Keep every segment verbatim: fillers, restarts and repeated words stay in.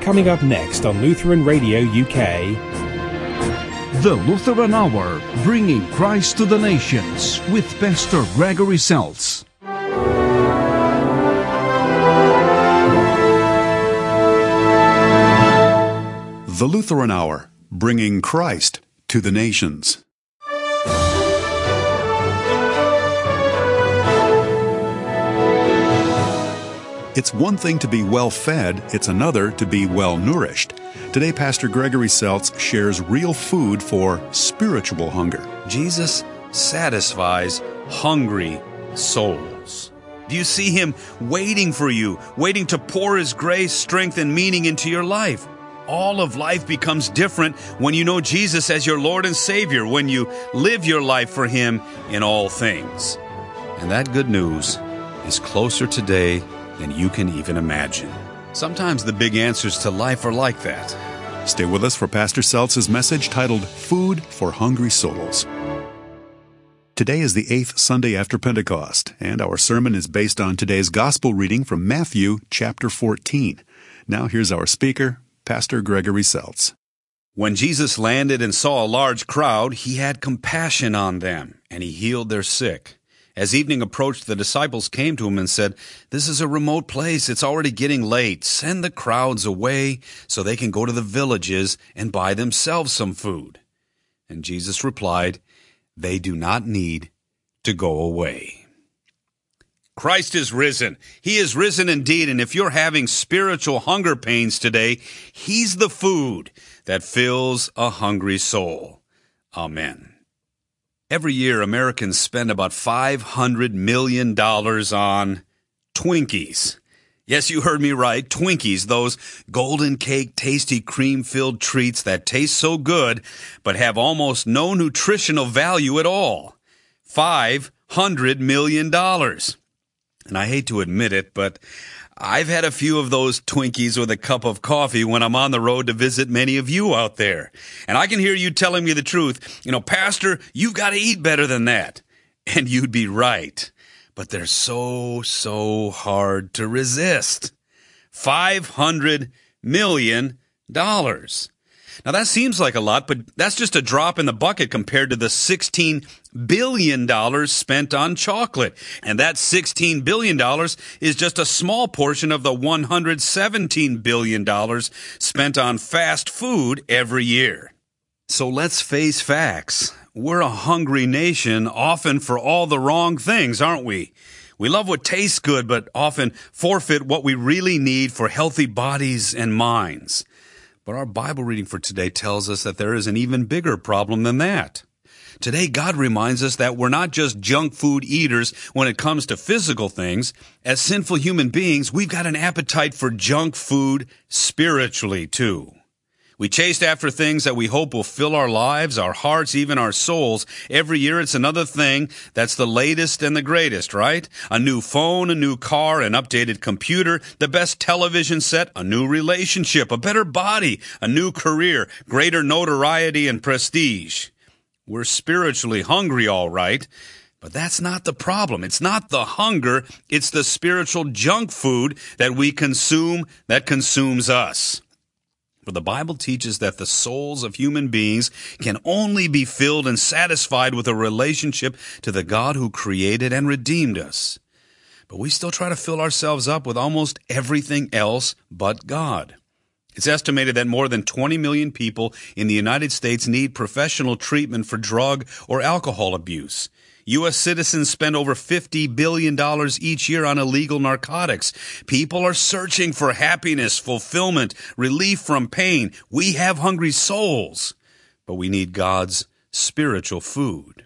Coming up next on Lutheran Radio U K. The Lutheran Hour, bringing Christ to the nations with Pastor Gregory Seltz. The Lutheran Hour, bringing Christ to the nations. It's one thing to be well-fed, it's another to be well-nourished. Today, Pastor Gregory Seltz shares real food for spiritual hunger. Jesus satisfies hungry souls. Do you see Him waiting for you, waiting to pour His grace, strength, and meaning into your life? All of life becomes different when you know Jesus as your Lord and Savior, when you live your life for Him in all things. And that good news is closer today than you can even imagine. Sometimes the big answers to life are like that. Stay with us for Pastor Seltz's message titled Food for Hungry Souls. Today is the eighth Sunday after Pentecost, and our sermon is based on today's gospel reading from Matthew chapter fourteen. Now here's our speaker, Pastor Gregory Seltz. When Jesus landed and saw a large crowd, He had compassion on them, and He healed their sick. As evening approached, the disciples came to Him and said, "This is a remote place. It's already getting late. Send the crowds away so they can go to the villages and buy themselves some food." And Jesus replied, "They do not need to go away." Christ is risen. He is risen indeed, and if you're having spiritual hunger pains today, He's the food that fills a hungry soul. Amen. Every year, Americans spend about five hundred million dollars on Twinkies. Yes, you heard me right, Twinkies, those golden cake, tasty, cream-filled treats that taste so good, but have almost no nutritional value at all. five hundred million dollars. And I hate to admit it, but I've had a few of those Twinkies with a cup of coffee when I'm on the road to visit many of you out there. And I can hear you telling me the truth. You know, Pastor, you've got to eat better than that. And you'd be right. But they're so, so hard to resist. five hundred million dollars. Now, that seems like a lot, but that's just a drop in the bucket compared to the sixteen billion dollars spent on chocolate. And that sixteen billion dollars is just a small portion of the one hundred seventeen billion dollars spent on fast food every year. So let's face facts. We're a hungry nation, often for all the wrong things, aren't we? We love what tastes good, but often forfeit what we really need for healthy bodies and minds. But our Bible reading for today tells us that there is an even bigger problem than that. Today, God reminds us that we're not just junk food eaters when it comes to physical things. As sinful human beings, we've got an appetite for junk food spiritually, too. We chase after things that we hope will fill our lives, our hearts, even our souls. Every year it's another thing that's the latest and the greatest, right? A new phone, a new car, an updated computer, the best television set, a new relationship, a better body, a new career, greater notoriety and prestige. We're spiritually hungry, all right, but that's not the problem. It's not the hunger, it's the spiritual junk food that we consume that consumes us. For the Bible teaches that the souls of human beings can only be filled and satisfied with a relationship to the God who created and redeemed us. But we still try to fill ourselves up with almost everything else but God. It's estimated that more than twenty million people in the United States need professional treatment for drug or alcohol abuse. U S citizens spend over fifty billion dollars each year on illegal narcotics. People are searching for happiness, fulfillment, relief from pain. We have hungry souls, but we need God's spiritual food.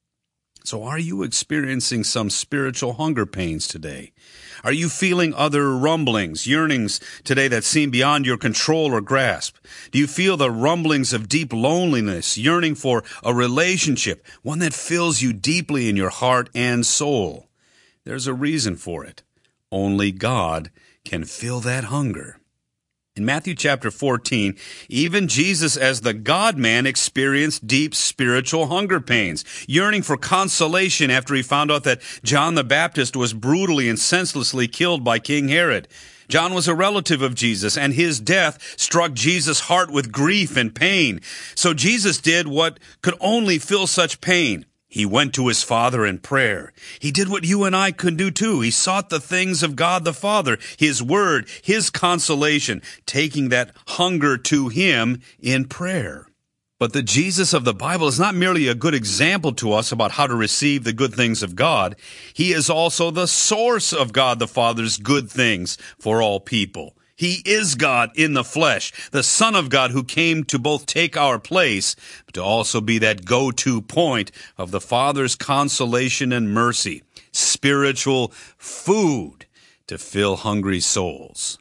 So are you experiencing some spiritual hunger pains today? Are you feeling other rumblings, yearnings today that seem beyond your control or grasp? Do you feel the rumblings of deep loneliness, yearning for a relationship, one that fills you deeply in your heart and soul? There's a reason for it. Only God can fill that hunger. In Matthew chapter fourteen, even Jesus as the God-man experienced deep spiritual hunger pains, yearning for consolation after he found out that John the Baptist was brutally and senselessly killed by King Herod. John was a relative of Jesus, and his death struck Jesus' heart with grief and pain. So Jesus did what could only fill such pain. He went to his Father in prayer. He did what you and I could do too. He sought the things of God the Father, His Word, His consolation, taking that hunger to Him in prayer. But the Jesus of the Bible is not merely a good example to us about how to receive the good things of God. He is also the source of God the Father's good things for all people. He is God in the flesh, the Son of God who came to both take our place, but to also be that go-to point of the Father's consolation and mercy, spiritual food to fill hungry souls.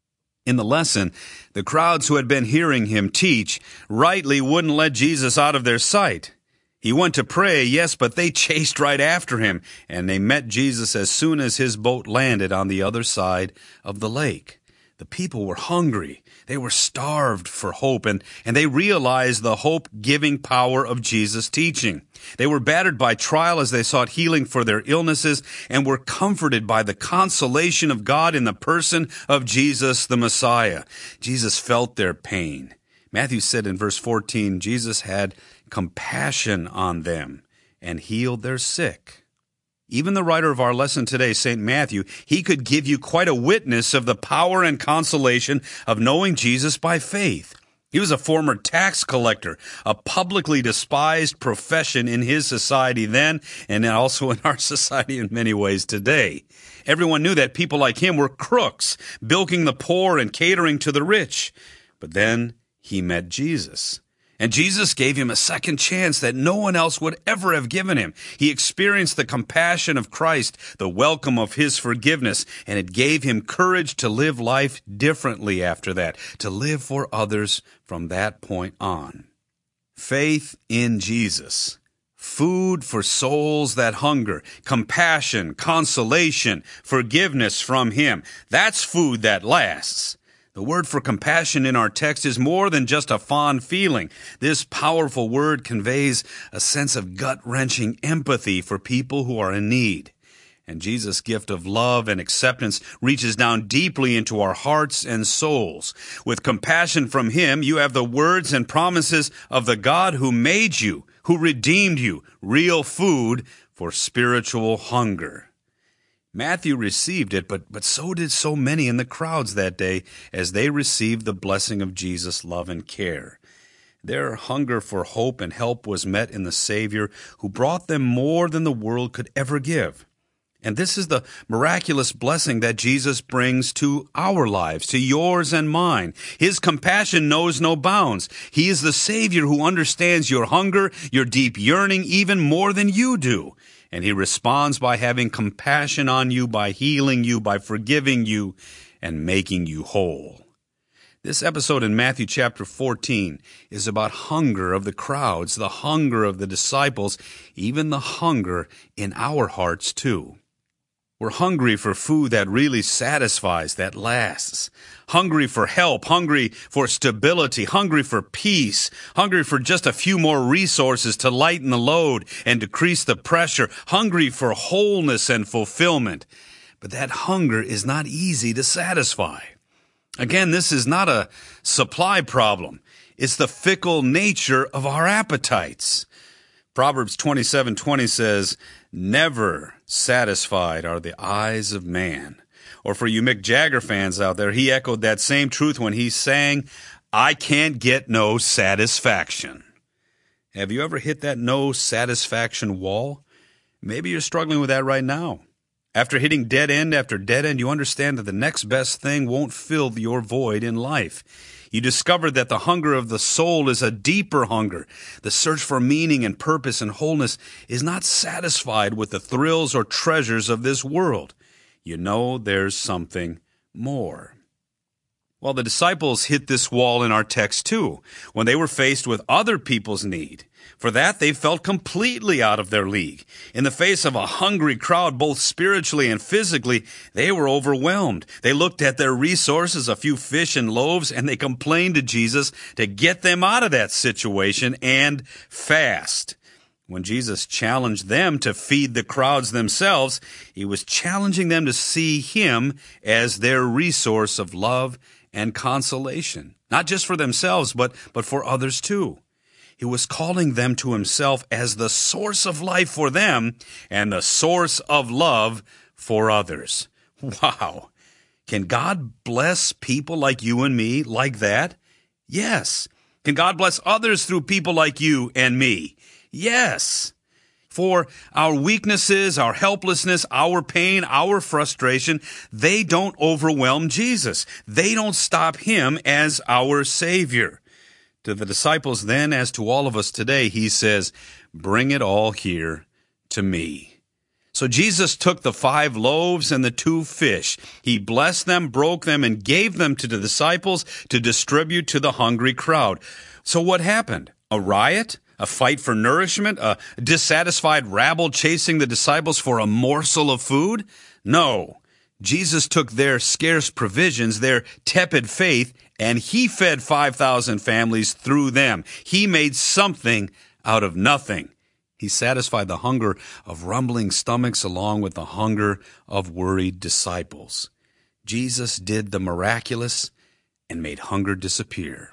In the lesson, the crowds who had been hearing him teach rightly wouldn't let Jesus out of their sight. He went to pray, yes, but they chased right after him, and they met Jesus as soon as his boat landed on the other side of the lake. The people were hungry. They were starved for hope, and, and they realized the hope-giving power of Jesus' teaching. They were battered by trial as they sought healing for their illnesses and were comforted by the consolation of God in the person of Jesus the Messiah. Jesus felt their pain. Matthew said in verse fourteen, Jesus had compassion on them and healed their sick. Even the writer of our lesson today, Saint Matthew, he could give you quite a witness of the power and consolation of knowing Jesus by faith. He was a former tax collector, a publicly despised profession in his society then, and also in our society in many ways today. Everyone knew that people like him were crooks, bilking the poor and catering to the rich. But then he met Jesus. And Jesus gave him a second chance that no one else would ever have given him. He experienced the compassion of Christ, the welcome of his forgiveness, and it gave him courage to live life differently after that, to live for others from that point on. Faith in Jesus. Food for souls that hunger, compassion, consolation, forgiveness from him. That's food that lasts. The word for compassion in our text is more than just a fond feeling. This powerful word conveys a sense of gut-wrenching empathy for people who are in need. And Jesus' gift of love and acceptance reaches down deeply into our hearts and souls. With compassion from him, you have the words and promises of the God who made you, who redeemed you, real food for spiritual hunger. Matthew received it, but, but so did so many in the crowds that day as they received the blessing of Jesus' love and care. Their hunger for hope and help was met in the Savior who brought them more than the world could ever give. And this is the miraculous blessing that Jesus brings to our lives, to yours and mine. His compassion knows no bounds. He is the Savior who understands your hunger, your deep yearning, even more than you do. And he responds by having compassion on you, by healing you, by forgiving you, and making you whole. This episode in Matthew chapter fourteen is about hunger of the crowds, the hunger of the disciples, even the hunger in our hearts too. We're hungry for food that really satisfies, that lasts. Hungry for help, hungry for stability, hungry for peace, hungry for just a few more resources to lighten the load and decrease the pressure, hungry for wholeness and fulfillment. But that hunger is not easy to satisfy. Again, this is not a supply problem. It's the fickle nature of our appetites. Proverbs twenty-seven twenty says, "Never satisfied are the eyes of man." Or for you Mick Jagger fans out there, he echoed that same truth when he sang, "I can't get no satisfaction." Have you ever hit that no satisfaction wall? Maybe you're struggling with that right now. After hitting dead end after dead end, you understand that the next best thing won't fill your void in life. You discover that the hunger of the soul is a deeper hunger. The search for meaning and purpose and wholeness is not satisfied with the thrills or treasures of this world. You know there's something more. Well, the disciples hit this wall in our text too, when they were faced with other people's need. For that, they felt completely out of their league. In the face of a hungry crowd, both spiritually and physically, they were overwhelmed. They looked at their resources, a few fish and loaves, and they complained to Jesus to get them out of that situation and fast. When Jesus challenged them to feed the crowds themselves, he was challenging them to see him as their resource of love and consolation, not just for themselves, but, but for others too. He was calling them to himself as the source of life for them and the source of love for others. Wow. Can God bless people like you and me like that? Yes. Can God bless others through people like you and me? Yes. For our weaknesses, our helplessness, our pain, our frustration, they don't overwhelm Jesus. They don't stop him as our Savior. To the disciples then, as to all of us today, he says, bring it all here to me. So Jesus took the five loaves and the two fish. He blessed them, broke them, and gave them to the disciples to distribute to the hungry crowd. So what happened? A riot? A fight for nourishment? A dissatisfied rabble chasing the disciples for a morsel of food? No. Jesus took their scarce provisions, their tepid faith, and he fed five thousand families through them. He made something out of nothing. He satisfied the hunger of rumbling stomachs along with the hunger of worried disciples. Jesus did the miraculous and made hunger disappear.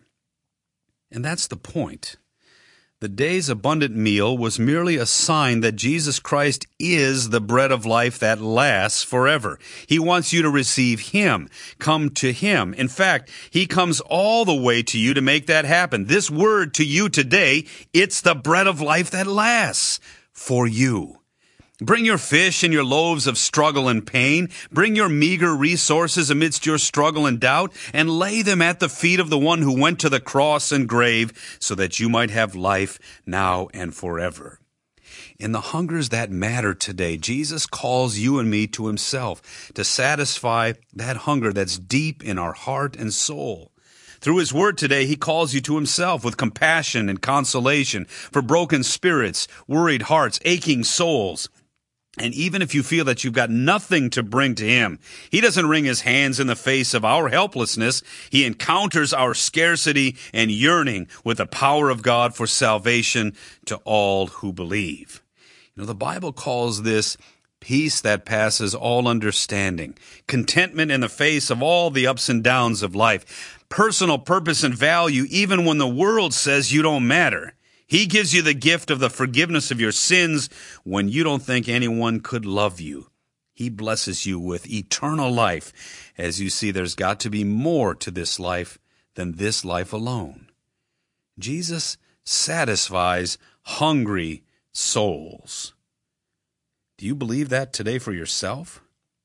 And that's the point. The day's abundant meal was merely a sign that Jesus Christ is the bread of life that lasts forever. He wants you to receive him, come to him. In fact, he comes all the way to you to make that happen. This word to you today, it's the bread of life that lasts for you. Bring your fish and your loaves of struggle and pain. Bring your meager resources amidst your struggle and doubt, and lay them at the feet of the one who went to the cross and grave so that you might have life now and forever. In the hungers that matter today, Jesus calls you and me to himself to satisfy that hunger that's deep in our heart and soul. Through his word today, he calls you to himself with compassion and consolation for broken spirits, worried hearts, aching souls. And even if you feel that you've got nothing to bring to him, he doesn't wring his hands in the face of our helplessness. He encounters our scarcity and yearning with the power of God for salvation to all who believe. You know, the Bible calls this peace that passes all understanding, contentment in the face of all the ups and downs of life, personal purpose and value even when the world says you don't matter. He gives you the gift of the forgiveness of your sins when you don't think anyone could love you. He blesses you with eternal life as you see there's got to be more to this life than this life alone. Jesus satisfies hungry souls. Do you believe that today for yourself?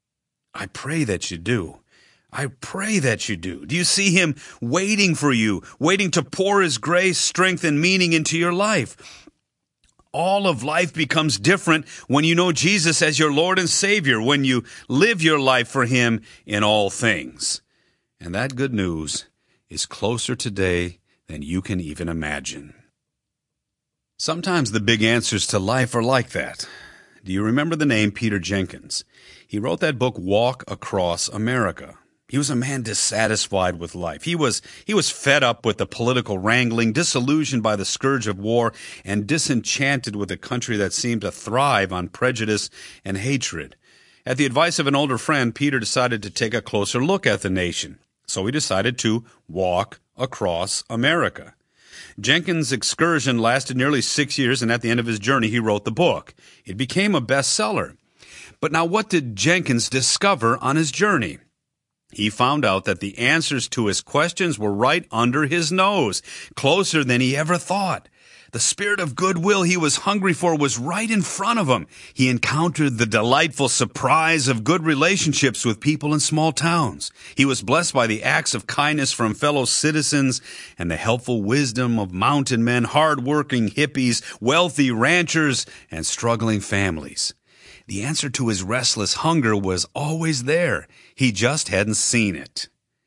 I pray that you do. I pray that you do. Do you see him waiting for you, waiting to pour his grace, strength, and meaning into your life? All of life becomes different when you know Jesus as your Lord and Savior, when you live your life for him in all things. And that good news is closer today than you can even imagine. Sometimes the big answers to life are like that. Do you remember the name Peter Jenkins? He wrote that book, Walk Across America. He was a man dissatisfied with life. He was, he was fed up with the political wrangling, disillusioned by the scourge of war, and disenchanted with a country that seemed to thrive on prejudice and hatred. At the advice of an older friend, Peter decided to take a closer look at the nation. So he decided to walk across America. Jenkins' excursion lasted nearly six years, and at the end of his journey, he wrote the book. It became a bestseller. But now what did Jenkins discover on his journey? He found out that the answers to his questions were right under his nose, closer than he ever thought. The spirit of goodwill he was hungry for was right in front of him. He encountered the delightful surprise of good relationships with people in small towns. He was blessed by the acts of kindness from fellow citizens and the helpful wisdom of mountain men, hard-working hippies, wealthy ranchers, and struggling families. The answer to his restless hunger was always there. He just hadn't seen it.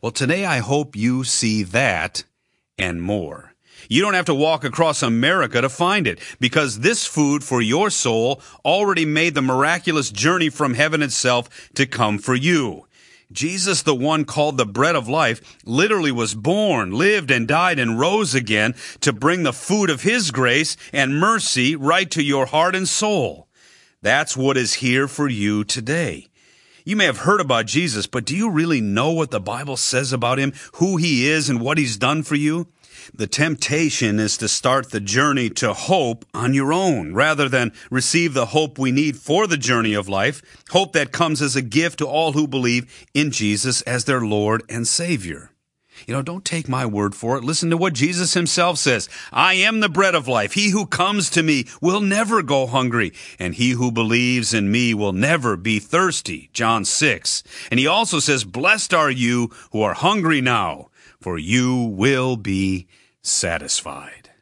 Well, today I hope you see that and more. You don't have to walk across America to find it, because this food for your soul already made the miraculous journey from heaven itself to come for you. Jesus, the one called the bread of life, literally was born, lived, and died, and rose again to bring the food of his grace and mercy right to your heart and soul. That's what is here for you today. You may have heard about Jesus, but do you really know what the Bible says about him, who he is, and what he's done for you? The temptation is to start the journey to hope on your own, rather than receive the hope we need for the journey of life, hope that comes as a gift to all who believe in Jesus as their Lord and Savior. You know, don't take my word for it. Listen to what Jesus himself says. I am the bread of life. He who comes to me will never go hungry, and he who believes in me will never be thirsty. John six. And he also says, blessed are you who are hungry now, for you will be satisfied.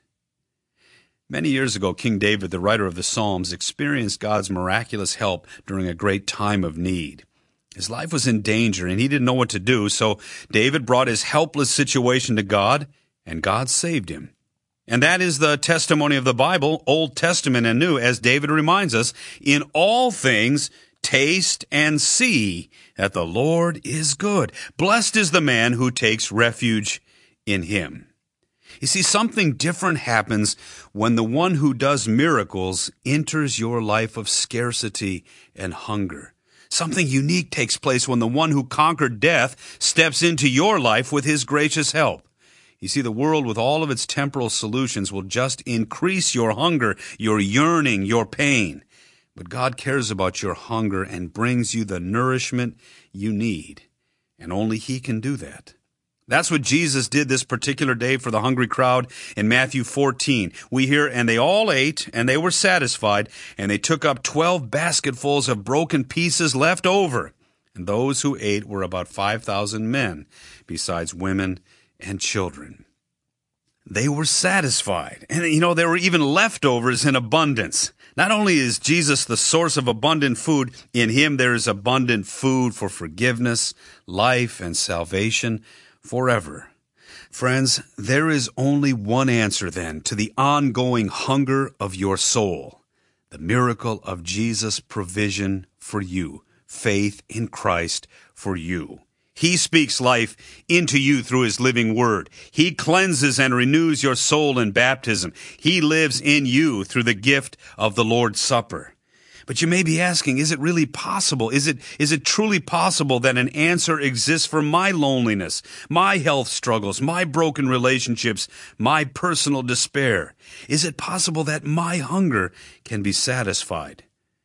Many years ago, King David, the writer of the Psalms, experienced God's miraculous help during a great time of need. His life was in danger, and he didn't know what to do, so David brought his helpless situation to God, and God saved him. And that is the testimony of the Bible, Old Testament and New, as David reminds us, in all things, taste and see that the Lord is good. Blessed is the man who takes refuge in him. You see, something different happens when the one who does miracles enters your life of scarcity and hunger. Something unique takes place when the one who conquered death steps into your life with his gracious help. You see, the world with all of its temporal solutions will just increase your hunger, your yearning, your pain. But God cares about your hunger and brings you the nourishment you need. And only he can do that. That's what Jesus did this particular day for the hungry crowd in Matthew fourteen. We hear, and they all ate, and they were satisfied, and they took up twelve basketfuls of broken pieces left over. And those who ate were about five thousand men, besides women and children. They were satisfied. And, you know, there were even leftovers in abundance. Not only is Jesus the source of abundant food, in him there is abundant food for forgiveness, life, and salvation forever. Friends, there is only one answer then to the ongoing hunger of your soul, the miracle of Jesus' provision for you, faith in Christ for you. He speaks life into you through his living word. He cleanses and renews your soul in baptism. He lives in you through the gift of the Lord's Supper. But you may be asking, is it really possible? Is it, is it truly possible that an answer exists for my loneliness, my health struggles, my broken relationships, my personal despair? Is it possible that my hunger can be satisfied?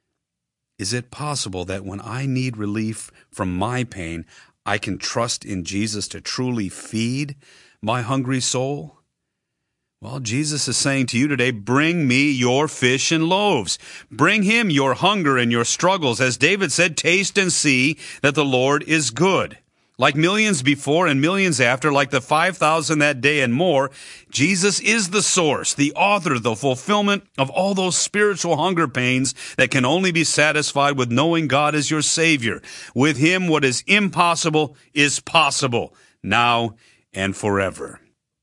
Is it possible that when I need relief from my pain, I can trust in Jesus to truly feed my hungry soul? Well, Jesus is saying to you today, bring me your fish and loaves. Bring him your hunger and your struggles. As David said, taste and see that the Lord is good. Like millions before and millions after, like the five thousand that day and more, Jesus is the source, the author, the fulfillment of all those spiritual hunger pains that can only be satisfied with knowing God as your Savior. With him, what is impossible is possible, now and forever.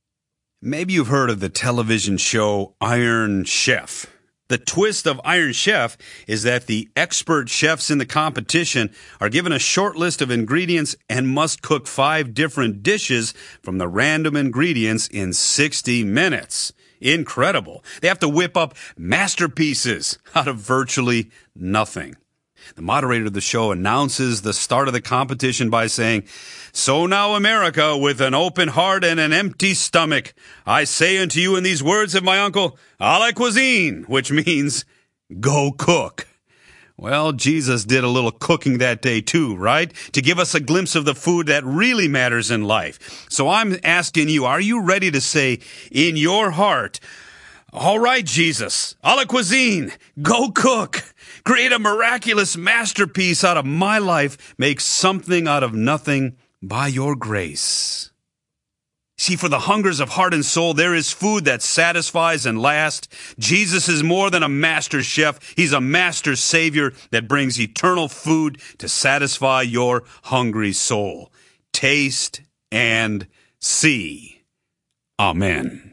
Maybe you've heard of the television show Iron Chef. The twist of Iron Chef is that the expert chefs in the competition are given a short list of ingredients and must cook five different dishes from the random ingredients in sixty minutes. Incredible. They have to whip up masterpieces out of virtually nothing. The moderator of the show announces the start of the competition by saying, "So now, America, with an open heart and an empty stomach, I say unto you in these words of my uncle, à la cuisine," which means, go cook. Well, Jesus did a little cooking that day too, right? To give us a glimpse of the food that really matters in life. So I'm asking you, are you ready to say in your heart, all right, Jesus, à la cuisine, go cook. Create a miraculous masterpiece out of my life. Make something out of nothing by your grace. See, for the hungers of heart and soul, there is food that satisfies and lasts. Jesus is more than a master chef. He's a master savior that brings eternal food to satisfy your hungry soul. Taste and see. Amen.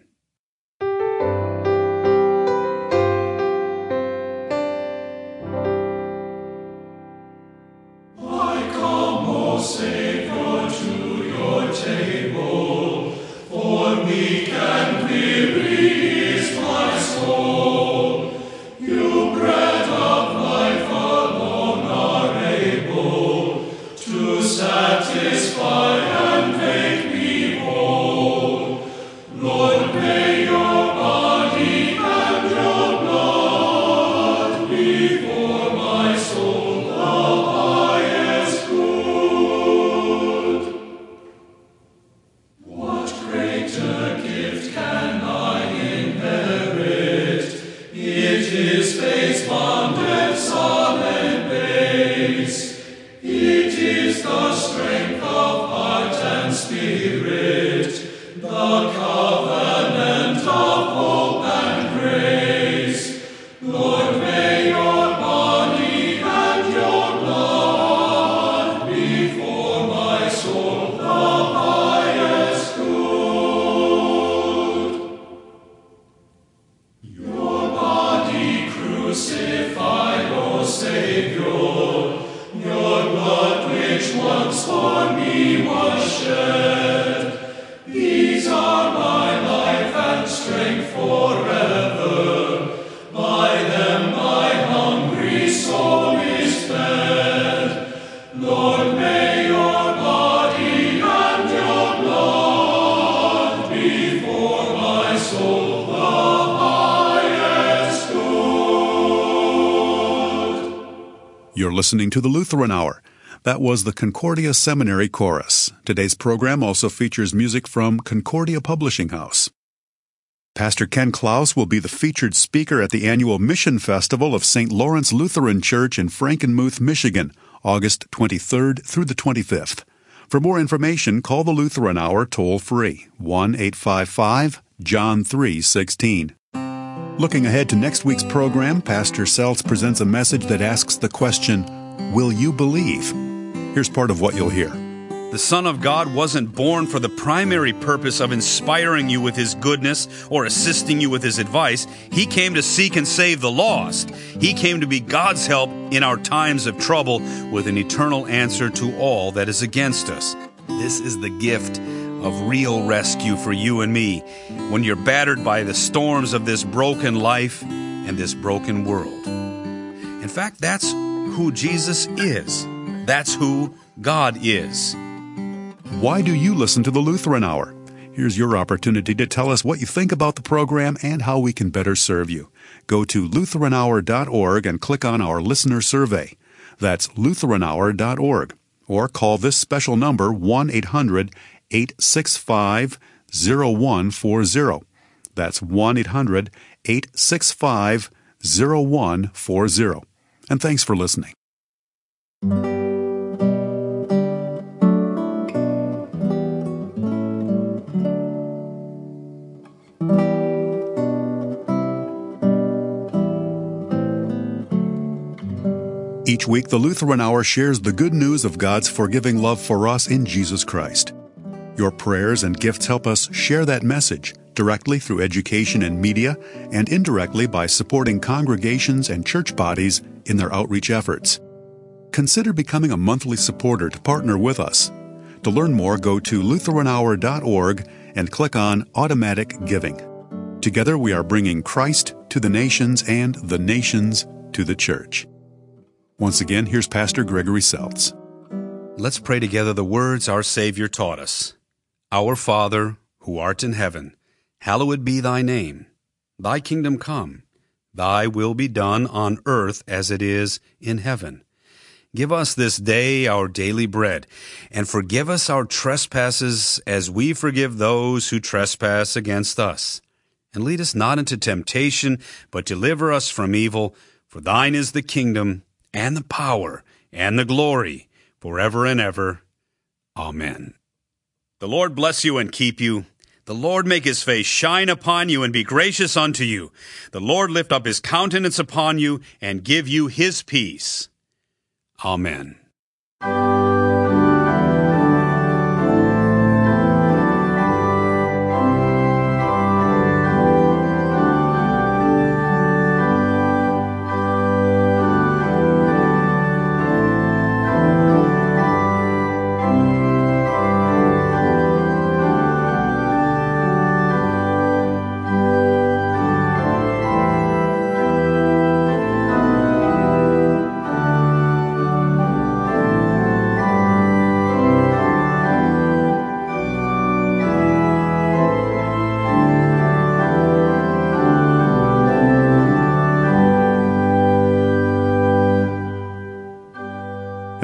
You're listening to the Lutheran Hour. That was the Concordia Seminary Chorus. Today's program also features music from Concordia Publishing House. Pastor Ken Klaus will be the featured speaker at the annual Mission Festival of Saint Lawrence Lutheran Church in Frankenmuth, Michigan, August twenty-third through the twenty-fifth. For more information, call the Lutheran Hour toll-free, one eight five five John three sixteen. Looking ahead to next week's program, Pastor Seltz presents a message that asks the question, will you believe? Here's part of what you'll hear. The Son of God wasn't born for the primary purpose of inspiring you with His goodness or assisting you with His advice. He came to seek and save the lost. He came to be God's help in our times of trouble with an eternal answer to all that is against us. This is the gift of real rescue for you and me when you're battered by the storms of this broken life and this broken world. In fact, that's who Jesus is. That's who God is. Why do you listen to the Lutheran Hour? Here's your opportunity to tell us what you think about the program and how we can better serve you. Go to Lutheran Hour dot org and click on our listener survey. That's Lutheran Hour dot org. Or call this special number, one eight hundred eight six five zero one four zero. That's one eight hundred eight six five zero one four zero. And thanks for listening. Each week, the Lutheran Hour shares the good news of God's forgiving love for us in Jesus Christ. Your prayers and gifts help us share that message directly through education and media and indirectly by supporting congregations and church bodies in their outreach efforts. Consider becoming a monthly supporter to partner with us. To learn more, go to Lutheran Hour dot org and click on Automatic Giving. Together, we are bringing Christ to the nations and the nations to the church. Once again, here's Pastor Gregory Seltz. Let's pray together the words our Savior taught us. Our Father, who art in heaven, hallowed be thy name. Thy kingdom come. Thy will be done on earth as it is in heaven. Give us this day our daily bread, and forgive us our trespasses as we forgive those who trespass against us. And lead us not into temptation, but deliver us from evil. For thine is the kingdom, and the power, and the glory, forever and ever. Amen. The Lord bless you and keep you. The Lord make His face shine upon you and be gracious unto you. The Lord lift up His countenance upon you and give you His peace. Amen.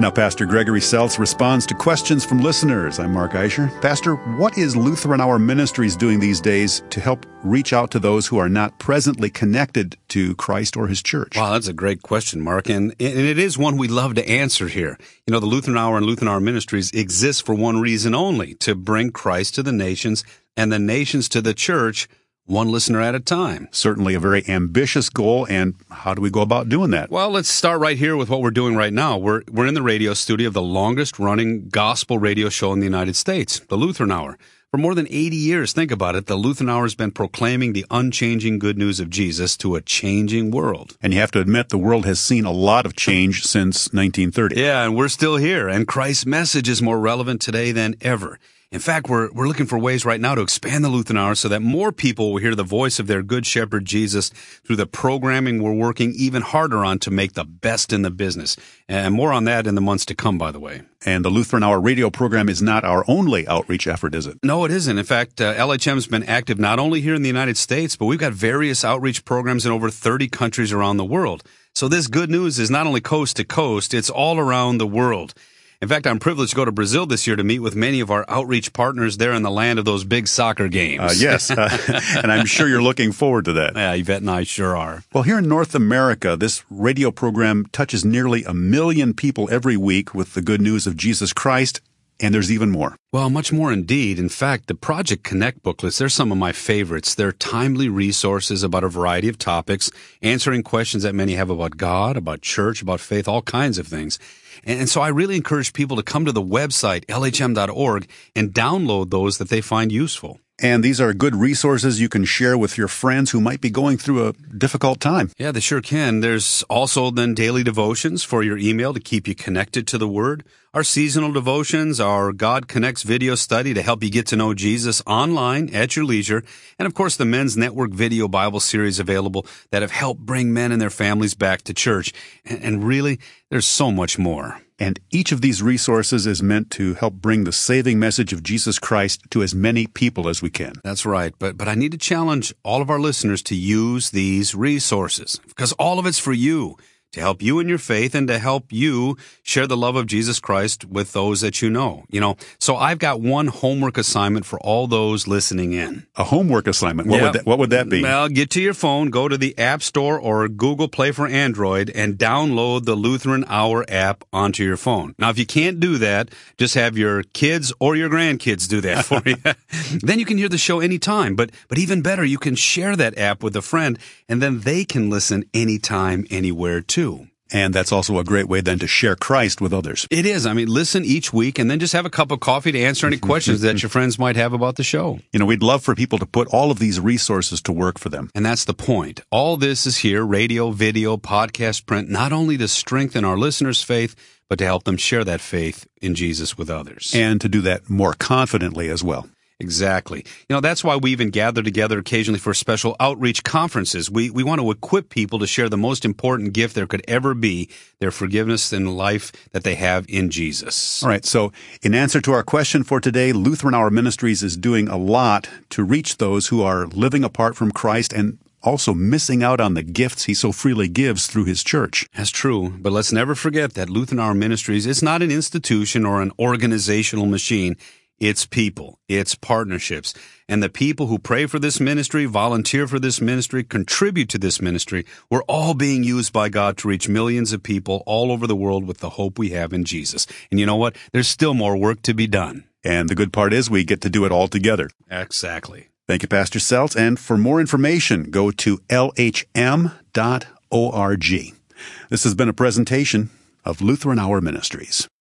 Now, Pastor Gregory Seltz responds to questions from listeners. I'm Mark Eicher. Pastor, what is Lutheran Hour Ministries doing these days to help reach out to those who are not presently connected to Christ or His church? Wow, that's a great question, Mark, and, and it is one we love to answer here. You know, the Lutheran Hour and Lutheran Hour Ministries exist for one reason only, to bring Christ to the nations and the nations to the church, one listener at a time. Certainly a very ambitious goal, and how do we go about doing that? Well, let's start right here with what we're doing right now. We're we're in the radio studio of the longest-running gospel radio show in the United States, the Lutheran Hour. For more than eighty years, think about it, the Lutheran Hour has been proclaiming the unchanging good news of Jesus to a changing world. And you have to admit, the world has seen a lot of change since nineteen thirty. Yeah, and we're still here, and Christ's message is more relevant today than ever. In fact, we're we're looking for ways right now to expand the Lutheran Hour so that more people will hear the voice of their Good Shepherd Jesus through the programming we're working even harder on to make the best in the business. And more on that in the months to come, by the way. And the Lutheran Hour radio program is not our only outreach effort, is it? No, it isn't. In fact, uh, L H M's been active not only here in the United States, but we've got various outreach programs in over thirty countries around the world. So this good news is not only coast to coast, it's all around the world. In fact, I'm privileged to go to Brazil this year to meet with many of our outreach partners there in the land of those big soccer games. Uh, yes, uh, and I'm sure you're looking forward to that. Yeah, Yvette and I sure are. Well, here in North America, this radio program touches nearly a million people every week with the good news of Jesus Christ, and there's even more. Well, much more indeed. In fact, the Project Connect booklets, they're some of my favorites. They're timely resources about a variety of topics, answering questions that many have about God, about church, about faith, all kinds of things. And so I really encourage people to come to the website, L H M dot org, and download those that they find useful. And these are good resources you can share with your friends who might be going through a difficult time. Yeah, they sure can. There's also then daily devotions for your email to keep you connected to the Word. Our seasonal devotions, our God Connects video study to help you get to know Jesus online at your leisure. And of course, the Men's Network video Bible series available that have helped bring men and their families back to church. And, and really, there's so much more. And each of these resources is meant to help bring the saving message of Jesus Christ to as many people as we can. That's right. But but I need to challenge all of our listeners to use these resources because all of it's for you, to help you in your faith and to help you share the love of Jesus Christ with those that you know. You know, so I've got one homework assignment for all those listening in. A homework assignment? What, yep. would, that, what would that be? Well, get to your phone, go to the App Store or Google Play for Android and download the Lutheran Hour app onto your phone. Now, if you can't do that, just have your kids or your grandkids do that for you. Then you can hear the show anytime. But, but even better, you can share that app with a friend and then they can listen anytime, anywhere too. And that's also a great way then to share Christ with others. It is. I mean, listen each week and then just have a cup of coffee to answer any questions that your friends might have about the show. You know, we'd love for people to put all of these resources to work for them. And that's the point. All this is here, radio, video, podcast, print, not only to strengthen our listeners' faith, but to help them share that faith in Jesus with others. And to do that more confidently as well. Exactly. You know, that's why we even gather together occasionally for special outreach conferences. We we want to equip people to share the most important gift there could ever be, their forgiveness and life that they have in Jesus. All right, so in answer to our question for today, Lutheran Hour Ministries is doing a lot to reach those who are living apart from Christ and also missing out on the gifts He so freely gives through His church. That's true, but let's never forget that Lutheran Hour Ministries is not an institution or an organizational machine. It's people, it's partnerships, and the people who pray for this ministry, volunteer for this ministry, contribute to this ministry, we're all being used by God to reach millions of people all over the world with the hope we have in Jesus. And you know what? There's still more work to be done. And the good part is we get to do it all together. Exactly. Thank you, Pastor Seltz. And for more information, go to L H M dot org. This has been a presentation of Lutheran Hour Ministries.